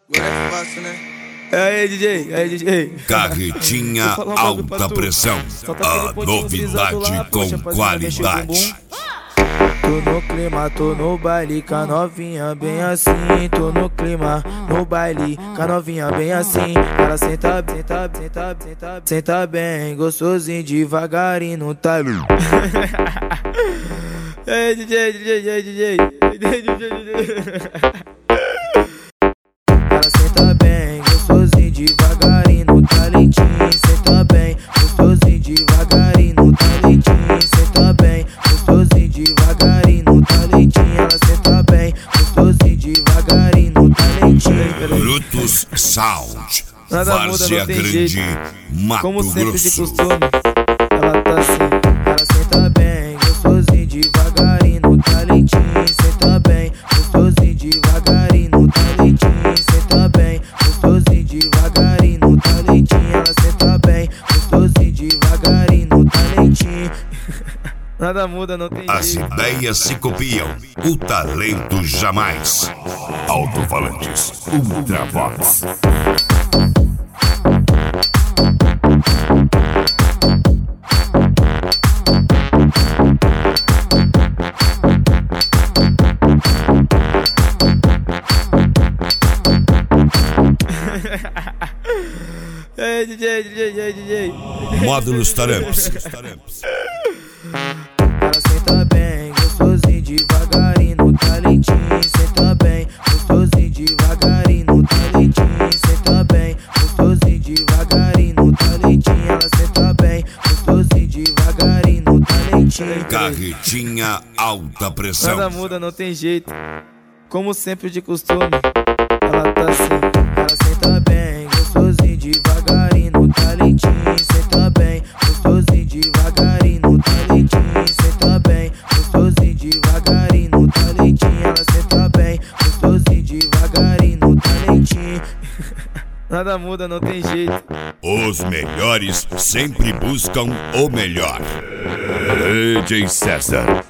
Agora é fácil, né? Aí, DJ. Carretinha alta pressão, a novidade com qualidade. Tô no clima, tô no baile, com a novinha bem assim. Tô no clima, no baile, com a novinha bem assim. Ela senta bem, gostosinho, devagarinho no talho. Ei, DJ. Ela senta bem, gostosinho, devagarinho no talentinho. Senta bem, gostosinho, devagarinho no talentinho. Senta bem, gostosinho, devagarinho no talentinho. Ela senta bem, gostosinho, devagarinho no talentinho. Brutus Sound, Nada muda, Várzea não tem Grande, jeito. Mato Como sempre de Grosso. costume, ela tá assim. Ela senta bem, gostosinho, devagarinho no talentinho. Senta bem, gostosinho, devagarinho no talentinho. Senta bem, gostosinho, devagarinho no talentinho. Ela senta bem, gostosinho, devagarinho no talentinho. Nada muda, não tem As jeito. ideias se copiam, o talento jamais. Alto-falantes, Ultravox. Ei, DJ. Módulos Taramps. Ela senta bem, gostosinho, devagarinho no talentinho. Senta bem, gostosinho, devagarinho no talentinho. Senta bem, gostosinho, devagarinho no talentinho. Ela senta bem, gostosinho, devagarinho no talentinho. Carretinha alta pressão. Nada muda, não tem jeito. Como sempre de costume, ela tá assim. Ela senta bem, gostosinho, devagarinho no talentinho. Senta bem, gostosinho, devagarinho no talentinho. Senta bem, gostosinho, devagarinho no talentinho. Ela senta bem, gostosinho, devagarinho no talentinho. Nada muda, não tem jeito. Os melhores sempre buscam o melhor. DJ César,